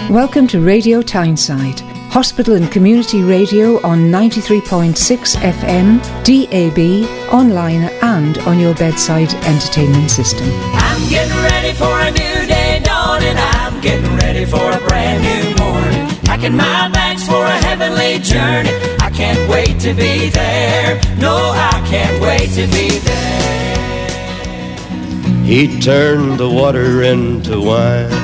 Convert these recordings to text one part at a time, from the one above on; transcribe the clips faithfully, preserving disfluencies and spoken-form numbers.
Welcome to Radio Tyneside, hospital and community radio on ninety-three point six F M, D A B, online and on your bedside entertainment system. I'm getting ready for a new day dawning. I'm getting ready for a brand new morning. Packing my bags for a heavenly journey. I can't wait to be there. No, I can't wait to be there. He turned the water into wine.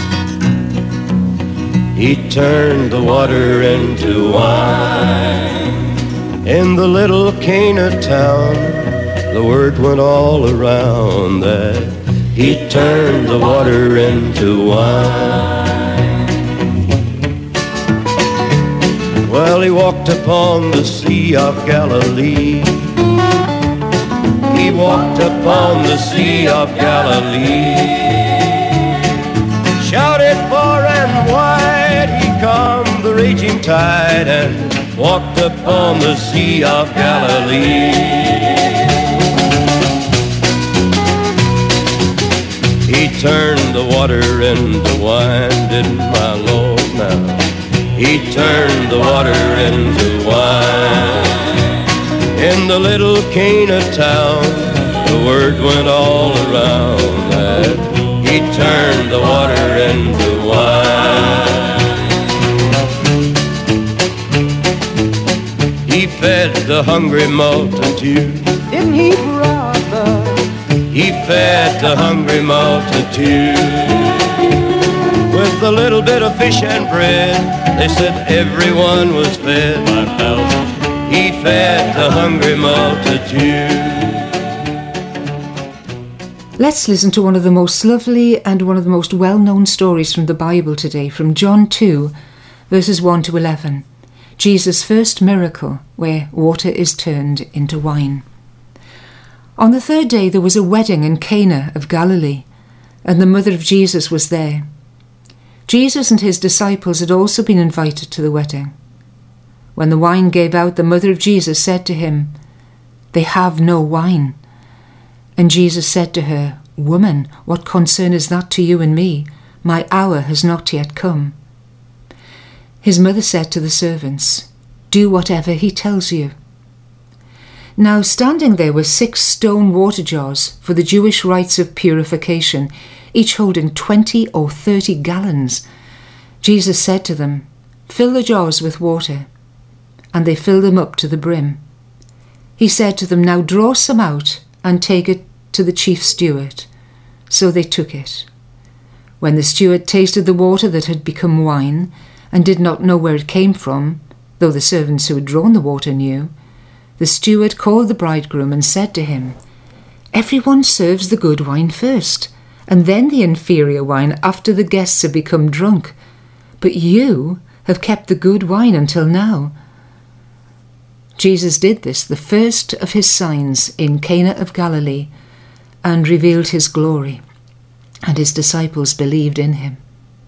He turned the water into wine. In the little Cana town, the word went all around that he turned the water into wine. Well, he walked upon the Sea of Galilee. He walked upon the Sea of Galilee. Shouted far and wide, he calmed the raging tide and walked upon the Sea of Galilee. He turned the water into wine, didn't my Lord now? He turned the water into wine. In the little Cana town, the word went all around that he turned the water into wine. He fed the hungry multitude. Didn't he, brother? He fed the hungry multitude with a little bit of fish and bread. They said everyone was fed. He fed the hungry multitude. Let's listen to one of the most lovely and one of the most well-known stories from the Bible today, from John two, verses one to eleven. Jesus' first miracle, where water is turned into wine. On the third day there was a wedding in Cana of Galilee, and the mother of Jesus was there. Jesus and his disciples had also been invited to the wedding. When the wine gave out, the mother of Jesus said to him, "They have no wine." And Jesus said to her, "Woman, what concern is that to you and me? My hour has not yet come." His mother said to the servants, "Do whatever he tells you." Now standing there were six stone water jars for the Jewish rites of purification, each holding twenty or thirty gallons. Jesus said to them, "Fill the jars with water." And they filled them up to the brim. He said to them, "Now draw some out and take it to the chief steward." So they took it. When the steward tasted the water that had become wine, and did not know where it came from, though the servants who had drawn the water knew, the steward called the bridegroom and said to him, "Everyone serves the good wine first, and then the inferior wine after the guests have become drunk. But you have kept the good wine until now." Jesus did this, the first of his signs in Cana of Galilee, and revealed his glory, and his disciples believed in him.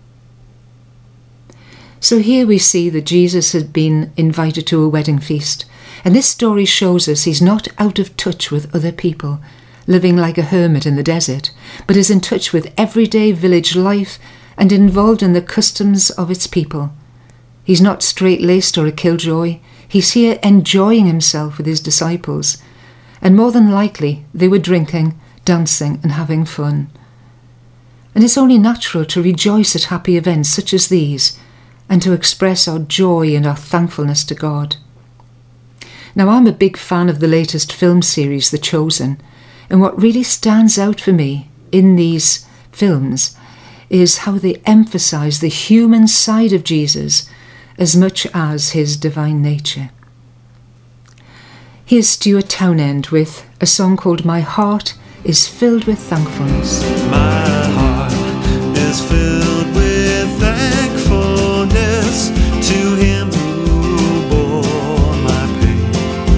So here we see that Jesus had been invited to a wedding feast, and this story shows us he's not out of touch with other people, living like a hermit in the desert, but is in touch with everyday village life and involved in the customs of its people. He's not straight-laced or a killjoy. He's here enjoying himself with his disciples, and more than likely they were drinking, dancing and having fun. And it's only natural to rejoice at happy events such as these and to express our joy and our thankfulness to God. Now, I'm a big fan of the latest film series, The Chosen, and what really stands out for me in these films is how they emphasise the human side of Jesus as much as his divine nature. Here's Stuart Townend with a song called My Heart is Filled with Thankfulness. My heart is filled with thankfulness to him who bore my pain,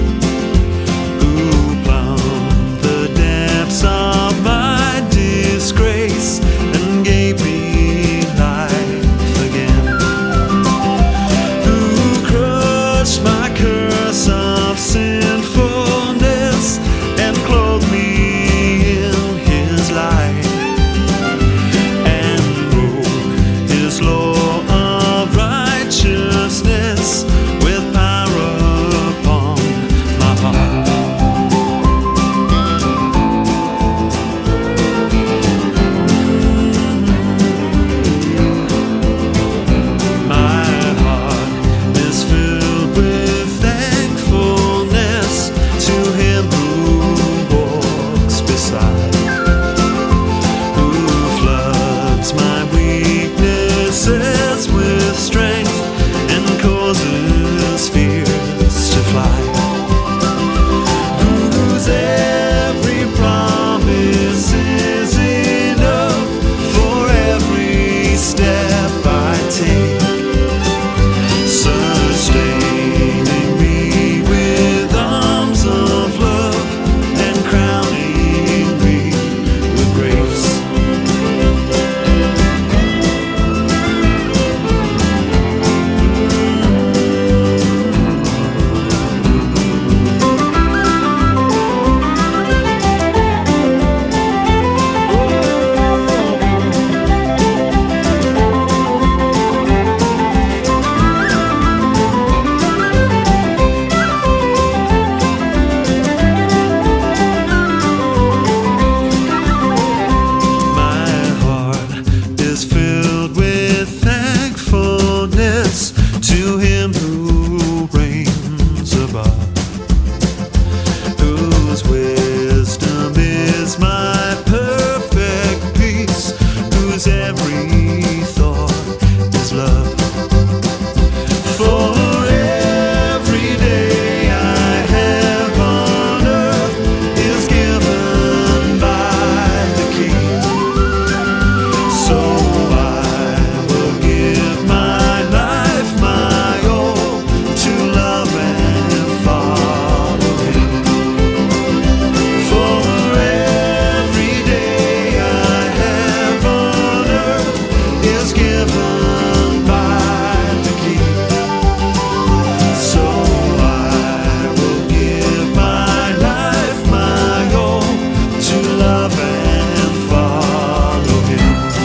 who plumbed the depths of my disgrace and gave me life again, who crushed my curse of sinfulness and clothed me in his light, and whose every thought is love. For every day I have on earth is given by the King. So I will give my life, my all, to love and follow Him. For every day I have on earth is given by the King. So I will give my life, my all, to love and follow Him.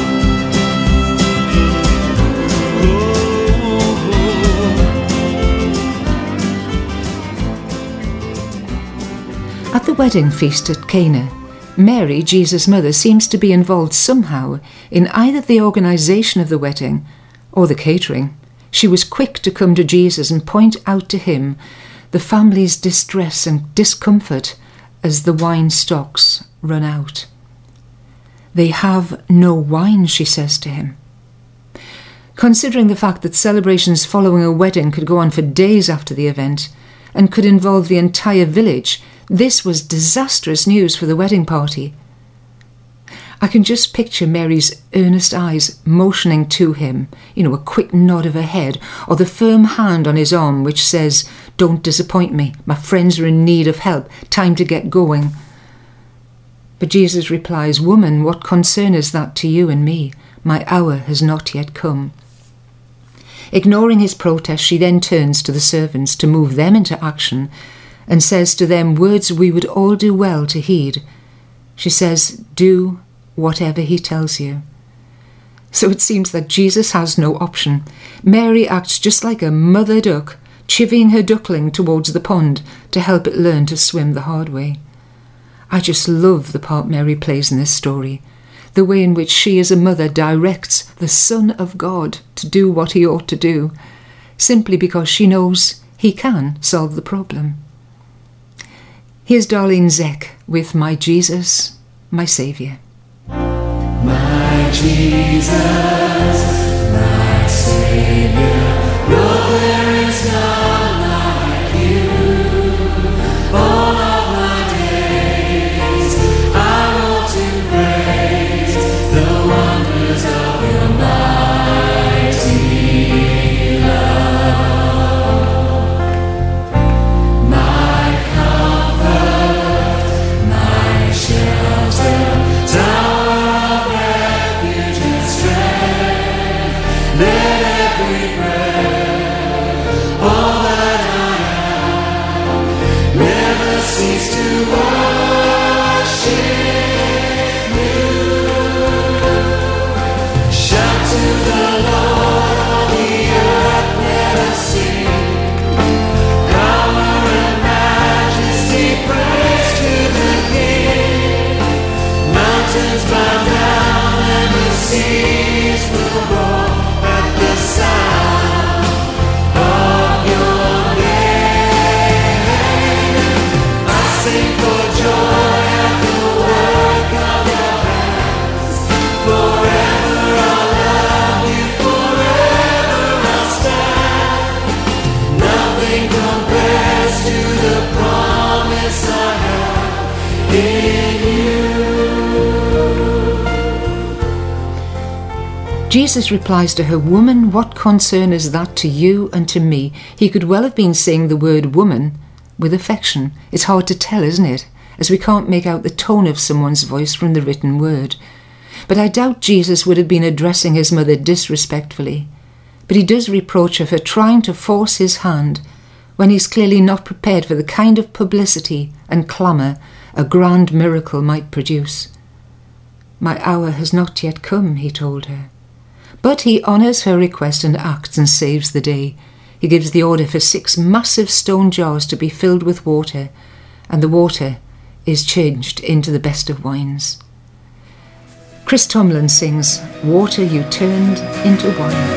At the wedding feast at Cana, Mary, Jesus' mother, seems to be involved somehow in either the organisation of the wedding or the catering. She was quick to come to Jesus and point out to him the family's distress and discomfort as the wine stocks run out. They have no wine, she says to him. Considering the fact that celebrations following a wedding could go on for days after the event and could involve the entire village, this was disastrous news for the wedding party. I can just picture Mary's earnest eyes motioning to him, you know, a quick nod of her head, or the firm hand on his arm which says, "Don't disappoint me, my friends are in need of help, time to get going." But Jesus replies, "Woman, what concern is that to you and me? My hour has not yet come." Ignoring his protest, she then turns to the servants to move them into action and says to them words we would all do well to heed. She says, "Do whatever he tells you." So it seems that Jesus has no option. Mary acts just like a mother duck, chivying her duckling towards the pond to help it learn to swim the hard way. I just love the part Mary plays in this story, the way in which she as a mother directs the Son of God to do what he ought to do, simply because she knows he can solve the problem. Here's Darlene Zek with My Jesus, My Saviour. My Jesus, my Savior, no, there is none like you. All of my days I want to praise the wonders of your mighty love. My comfort, my shelter, tower of refuge and strength. Let every breath, all that I am, never cease to worship you. Shout to the Lord, all the earth, let us sing. Power and majesty, praise to the King. Mountains bow down and the seas will roar at the sound of your name. I sing for joy at the work of your hands. Forever I'll love you, forever I'll stand. Nothing compares to the promise I have in you. Jesus replies to her, "Woman, what concern is that to you and to me?" He could well have been saying the word woman with affection. It's hard to tell, isn't it? As we can't make out the tone of someone's voice from the written word. But I doubt Jesus would have been addressing his mother disrespectfully. But he does reproach her for trying to force his hand when he's clearly not prepared for the kind of publicity and clamour a grand miracle might produce. "My hour has not yet come," he told her. But he honours her request and acts and saves the day. He gives the order for six massive stone jars to be filled with water, and the water is changed into the best of wines. Chris Tomlin sings, "Water you turned into wine."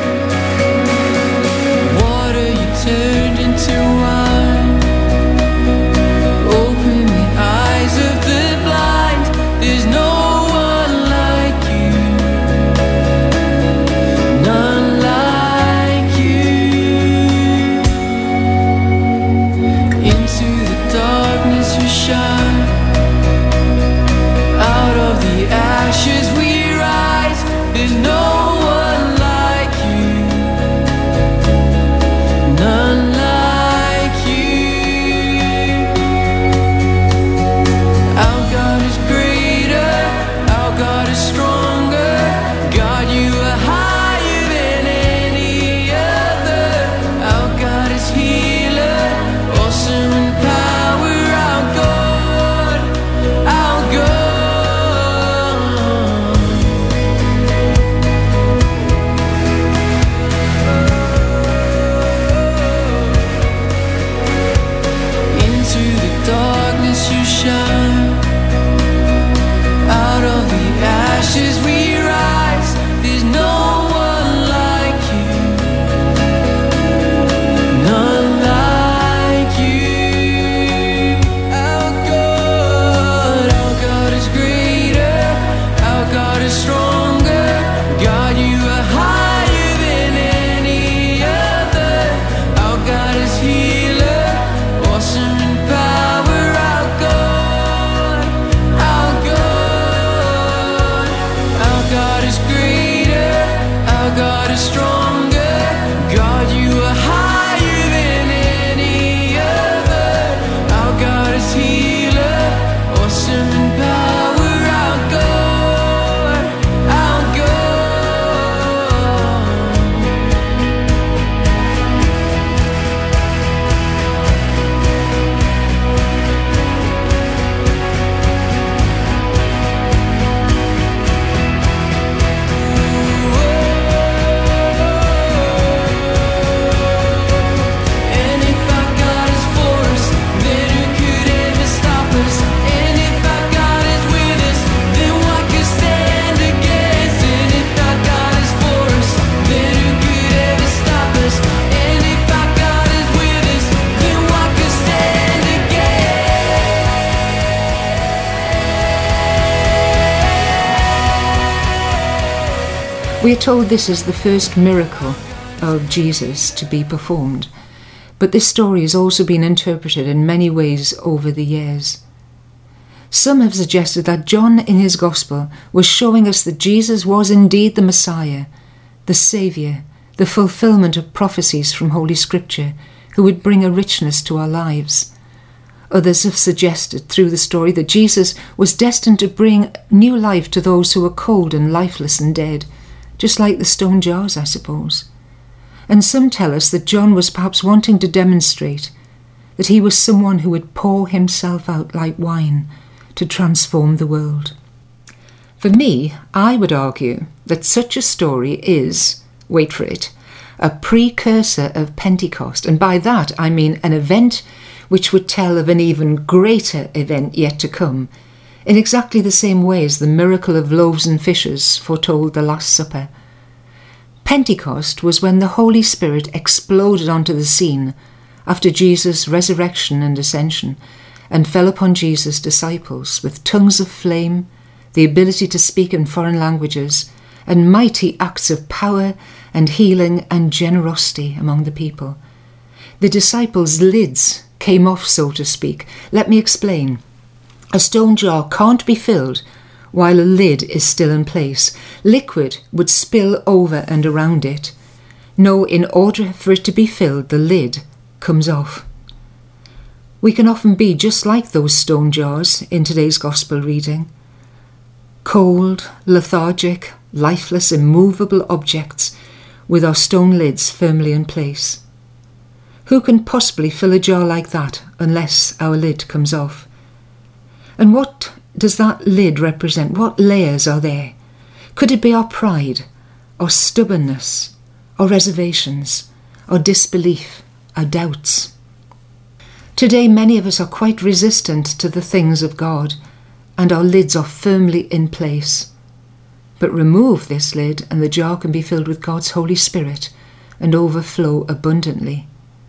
Water you turned into wine. Open the eyes of the blind. There's no one like you. We are told this is the first miracle of Jesus to be performed, but this story has also been interpreted in many ways over the years. Some have suggested that John in his Gospel was showing us that Jesus was indeed the Messiah, the Saviour, the fulfilment of prophecies from Holy Scripture, who would bring a richness to our lives. Others have suggested through the story that Jesus was destined to bring new life to those who were cold and lifeless and dead, just like the stone jars, I suppose. And some tell us that John was perhaps wanting to demonstrate that he was someone who would pour himself out like wine to transform the world. For me, I would argue that such a story is, wait for it, a precursor of Pentecost, and by that I mean an event which would tell of an even greater event yet to come, in exactly the same way as the miracle of loaves and fishes foretold the Last Supper. Pentecost was when the Holy Spirit exploded onto the scene after Jesus' resurrection and ascension, and fell upon Jesus' disciples with tongues of flame, the ability to speak in foreign languages, and mighty acts of power and healing and generosity among the people. The disciples' lids came off, so to speak. Let me explain. A stone jar can't be filled while a lid is still in place. Liquid would spill over and around it. No, in order for it to be filled, the lid comes off. We can often be just like those stone jars in today's Gospel reading. Cold, lethargic, lifeless, immovable objects with our stone lids firmly in place. Who can possibly fill a jar like that unless our lid comes off? And what does that lid represent? What layers are there? Could it be our pride, our stubbornness, our reservations, our disbelief, our doubts? Today, many of us are quite resistant to the things of God, and our lids are firmly in place. But remove this lid, and the jar can be filled with God's Holy Spirit and overflow abundantly.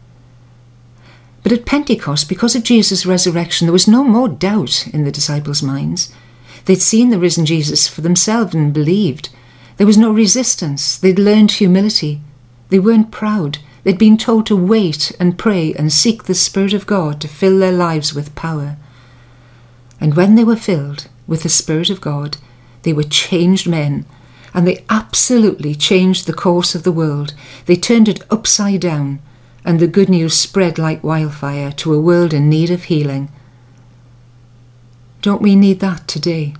But at Pentecost, because of Jesus' resurrection, there was no more doubt in the disciples' minds. They'd seen the risen Jesus for themselves and believed. There was no resistance. They'd learned humility. They weren't proud. They'd been told to wait and pray and seek the Spirit of God to fill their lives with power. And when they were filled with the Spirit of God, they were changed men, and they absolutely changed the course of the world. They turned it upside down, and the good news spread like wildfire to a world in need of healing. Don't we need that today?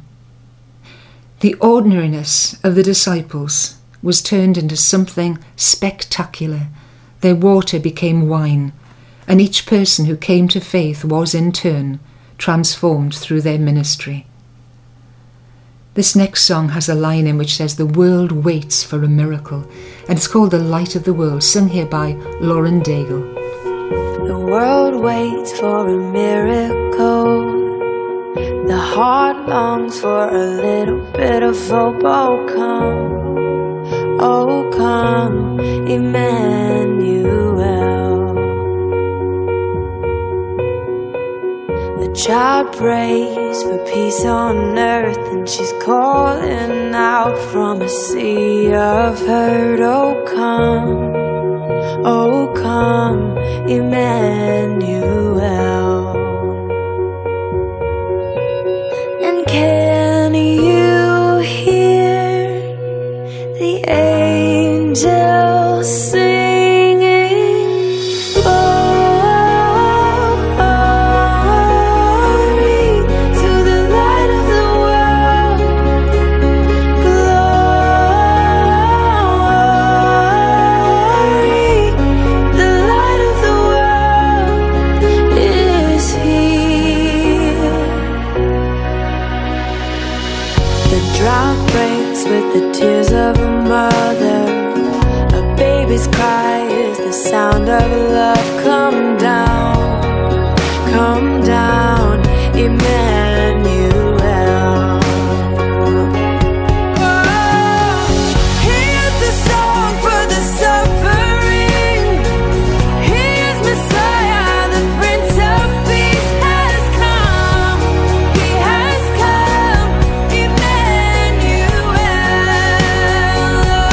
The ordinariness of the disciples was turned into something spectacular. Their water became wine, and each person who came to faith was in turn transformed through their ministry. This next song has a line in which says, "The world waits for a miracle," and it's called "The Light of the World," sung here by Lauren Daigle. The world waits for a miracle. The heart longs for a little bit of hope. Oh, come, oh, come, Emmanuel. The child prays for peace on earth, and she's calling out from a sea of hurt. Oh, come, oh, come, Emmanuel. And can you hear the angels singing? Glory to the light of the world. Glory, the light of the world is here. The drought breaks with the tears of a mother. A baby's cry is the sound of love. Come down, come down, Emmanuel. Oh, here's the song for the suffering. He is Messiah, the Prince of Peace has come. He has come, Emmanuel. Oh,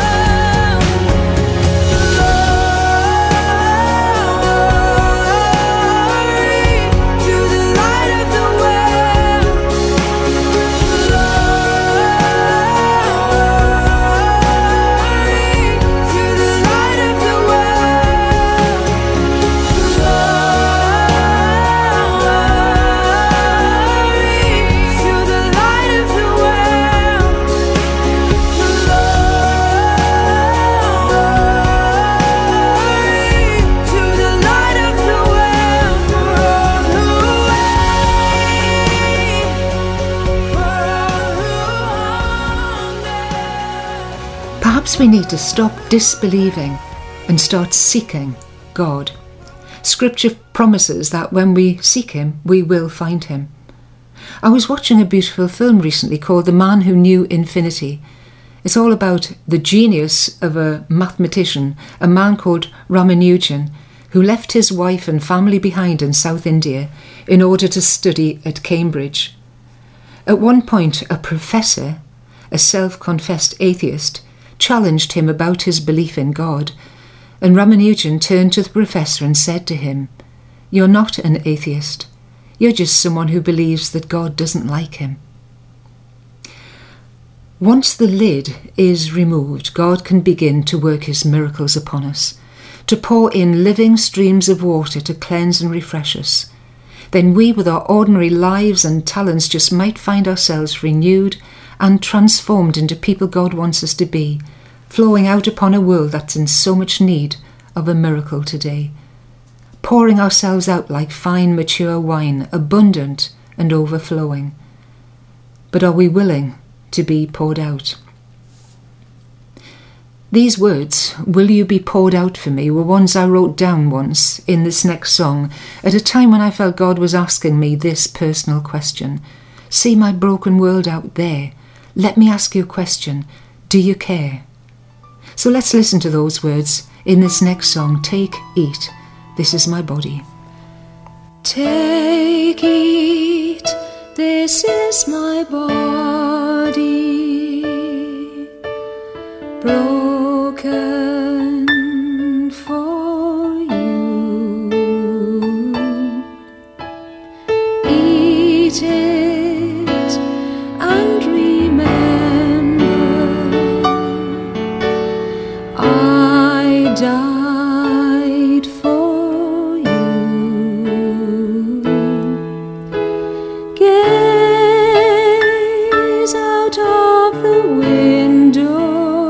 Perhaps we need to stop disbelieving and start seeking God. Scripture promises that when we seek Him, we will find Him. I was watching a beautiful film recently called The Man Who Knew Infinity. It's all about the genius of a mathematician, a man called Ramanujan, who left his wife and family behind in South India in order to study at Cambridge. At one point, a professor, a self-confessed atheist, challenged him about his belief in God, and Ramanujan turned to the professor and said to him, "You're not an atheist. You're just someone who believes that God doesn't like him." Once the lid is removed, God can begin to work His miracles upon us, to pour in living streams of water to cleanse and refresh us. Then we, with our ordinary lives and talents, just might find ourselves renewed and transformed into people God wants us to be, flowing out upon a world that's in so much need of a miracle today, pouring ourselves out like fine, mature wine, abundant and overflowing. But are we willing to be poured out? These words, "Will you be poured out for me?" were ones I wrote down once in this next song at a time when I felt God was asking me this personal question. See my broken world out there. Let me ask you a question. Do you care? So let's listen to those words in this next song. Take, eat. This is my body. Take, eat. This is my body. Broken for you. Eat it and remember I died for you. Gaze out of the window.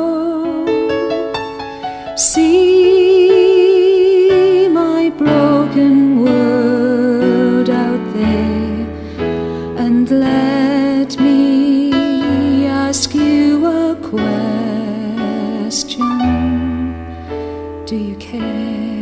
See my broken world out there, and let me ask you a question. Do you care?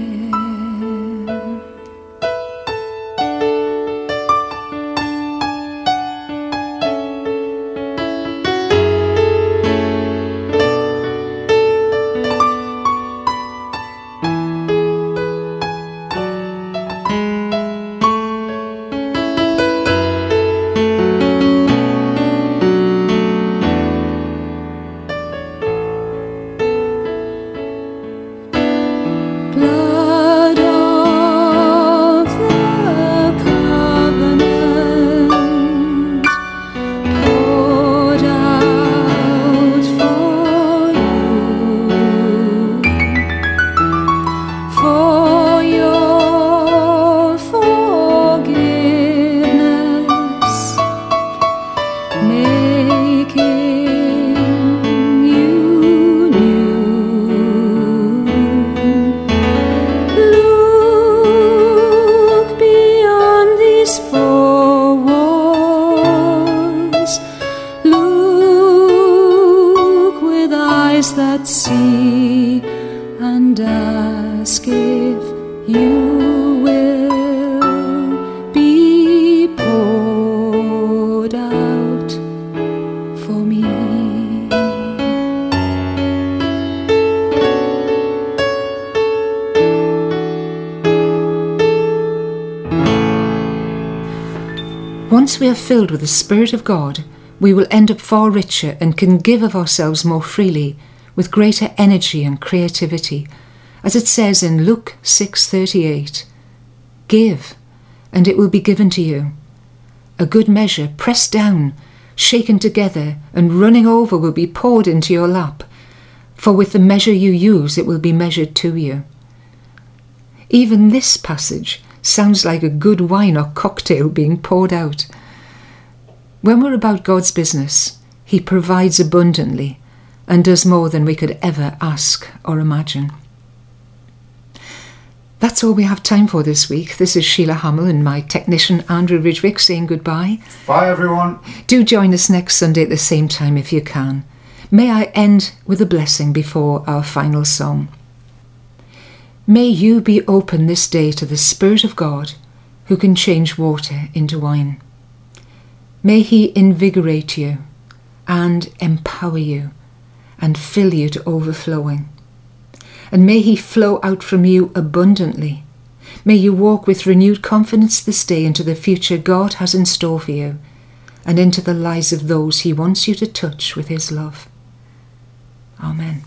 Blood of the covenant poured out for you, for your forgiveness, making you new. Look beyond these four walls. Look with eyes that see, and ask if you will be poured out for me. Once we are filled with the Spirit of God, we will end up far richer and can give of ourselves more freely, with greater energy and creativity. As it says in Luke six thirty-eight, "Give, and it will be given to you. A good measure, pressed down, shaken together, and running over will be poured into your lap. For with the measure you use, it will be measured to you." Even this passage sounds like a good wine or cocktail being poured out. When we're about God's business, He provides abundantly and does more than we could ever ask or imagine. That's all we have time for this week. This is Sheila Hamill and my technician Andrew Ridgwick saying goodbye. Bye everyone. Do join us next Sunday at the same time if you can. May I end with a blessing before our final song. May you be open this day to the Spirit of God, who can change water into wine. May he invigorate you and empower you and fill you to overflowing. And may he flow out from you abundantly. May you walk with renewed confidence this day into the future God has in store for you and into the lives of those he wants you to touch with his love. Amen.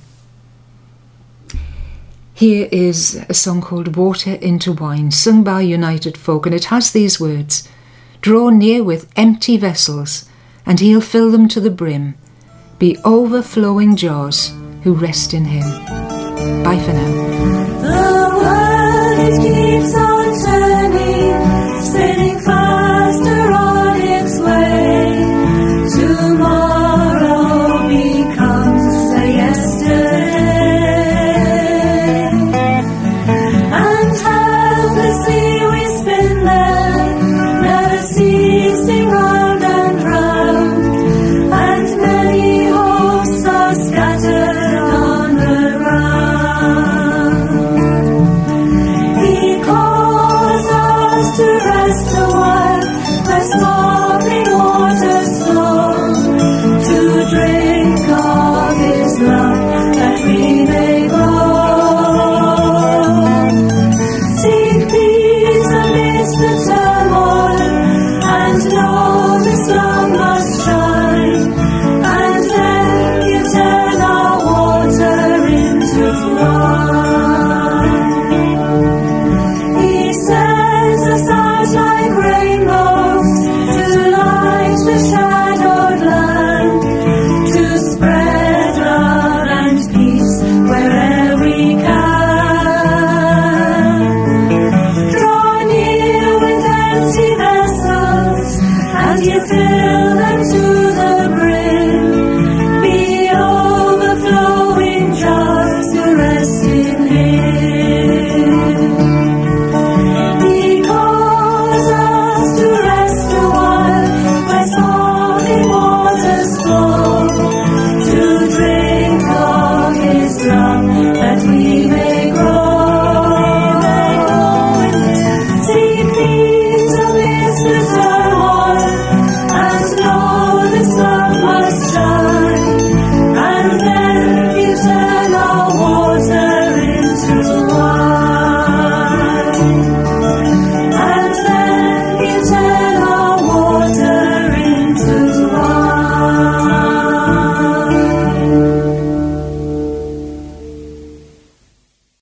Here is a song called Water into Wine, sung by United Folk, and it has these words: draw near with empty vessels, and he'll fill them to the brim. Be overflowing jars who rest in him. Bye for now.